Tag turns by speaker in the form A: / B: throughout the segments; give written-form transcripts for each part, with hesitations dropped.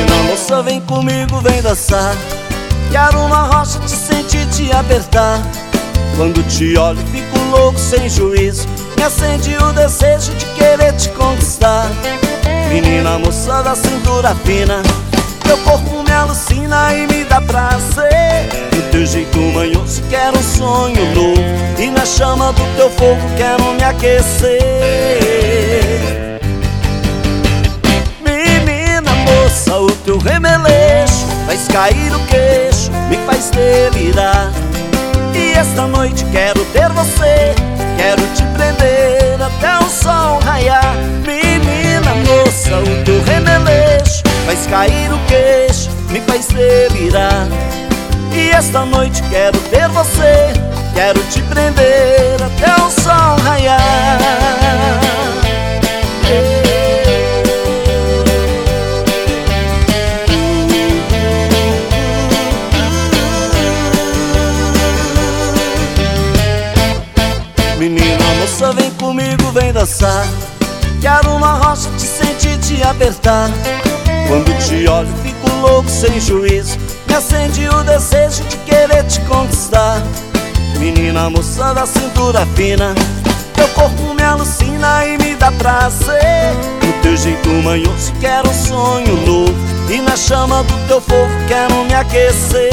A: Menina moça, vem comigo, vem dançar. Quero uma rocha, te sentir, te apertar. Quando te olho fico louco, sem juízo. Me acende o desejo de querer te conquistar. Menina moça da cintura fina, teu corpo me alucina e me dá prazer. Do teu jeito manhoso quero um sonho novo, e na chama do teu fogo quero me aquecer. Menina moça, o teu remeleixo faz cair o queixo, me faz delirar. E esta noite quero ter você, quero te prender até o sol raiar. Menina moça, o teu remeleixo faz cair o queixo, me faz delirar. E esta noite quero ter você, quero te prender até o sol raiar. Menina moça, vem comigo, vem dançar. Quero uma rocha, te sentir, te apertar. Quando te olho fico louco, sem juízo. Me acende o desejo de querer te conquistar. Menina moça da cintura fina, teu corpo me alucina e me dá prazer. Do teu jeito manhoso quero um sonho novo, e na chama do teu fogo quero me aquecer.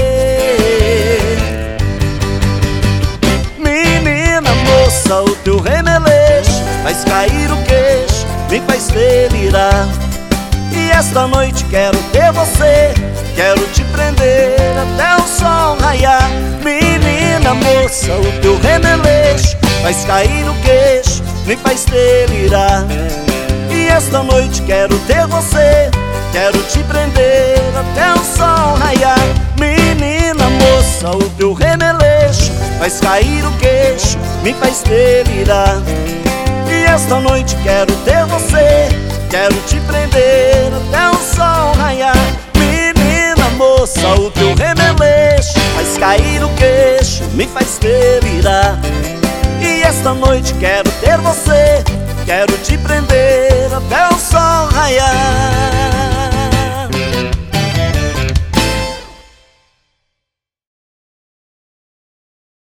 A: Menina moça, o teu remeleixo faz cair o queixo, me faz delirar. E esta noite quero ter você, quero te prender até o sol raiar. Menina moça, o teu remeleixo faz cair o queixo, me faz delirar. E esta noite quero ter você, quero te prender até o sol raiar. Menina moça, o teu remeleixo faz cair o queixo, me faz delirar. E esta noite quero ter você, quero te prender até o sol raiar. Menina moça, o teu remeleixo faz cair o queixo, me faz delirar. E esta noite quero ter você, quero te prender até o sol raiar.